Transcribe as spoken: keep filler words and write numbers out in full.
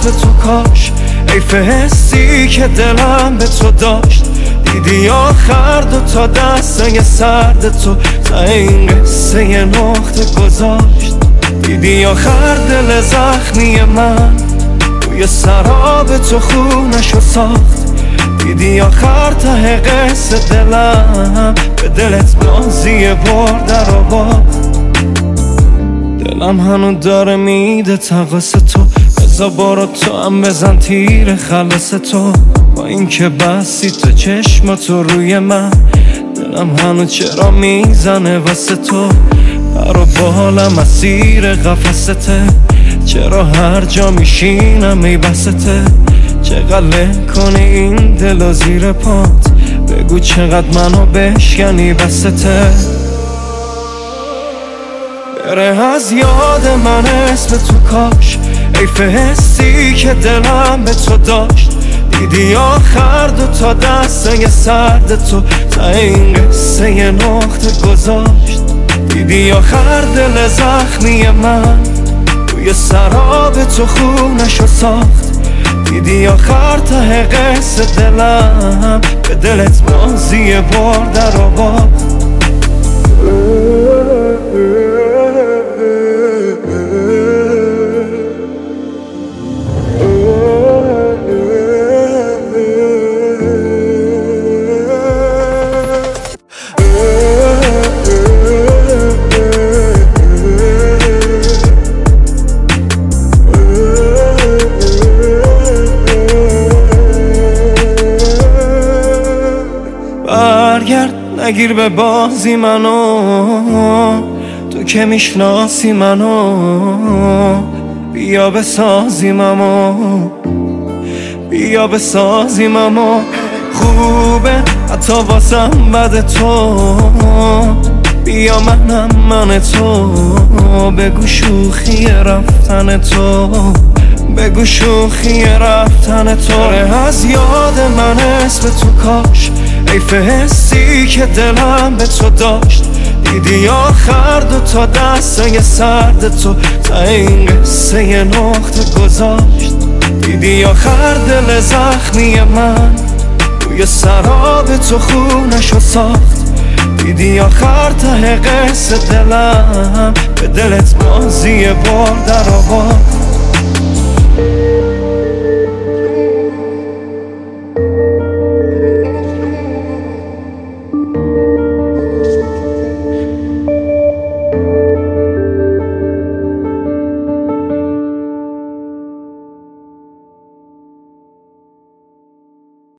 اسم تو کاش، حیف حسی که دلم به تو داشت. دیدی آخر دو تا دستای سرد تو تا این قصه یه نقطه گذاشت. دیدی آخر دل زخمی من روی سراب تو خونشو ساخت. دیدی آخر ته قصه دلم به دلت بازی برد رو باخت. دلم هنو داره میده تقاس تو، بزا برو تو هم بزن تیر خلاص تو. با این که بستی تو چشماتو روی من، دلم هنو چرا میزنه واسه تو. پر و بالم اسیر قفسته، چرا هر جا میشینم ای بسته. چقدر کنی این دل زیر پات، بگو چقدر منو بشکنی بسته. بره از یاد من اسم تو کاش، حیف حسی که دلم به تو داشت. دیدی آخر دو تا دستای سرد تو تا این قصه یه نقطه گذاشت. دیدی آخر دل زخمی من روی سراب تو خونشو ساخت. دیدی آخر ته قصه دلم به دلت بازی برد رو باخت. برگرد نگیر به بازی منو، تو که میشناسی منو. بیا بسازیممو، بیا بسازیممو. خوبه حتی واسم بد تو، بیا منم من تو. بگو شوخی رفتن تو، بگو شوخی رفتن تو. از یاد من اسم تو کاش، حیف حسی که دلم به تو داشت. دیدی آخر دو تا دستای سرد تو تا این قصه یه نقطه گذاشت. دیدی آخر دل زخمی من روی سراب تو خونشو ساخت. دیدی آخر ته قصه دلم به دلت بازی برد رو باخت.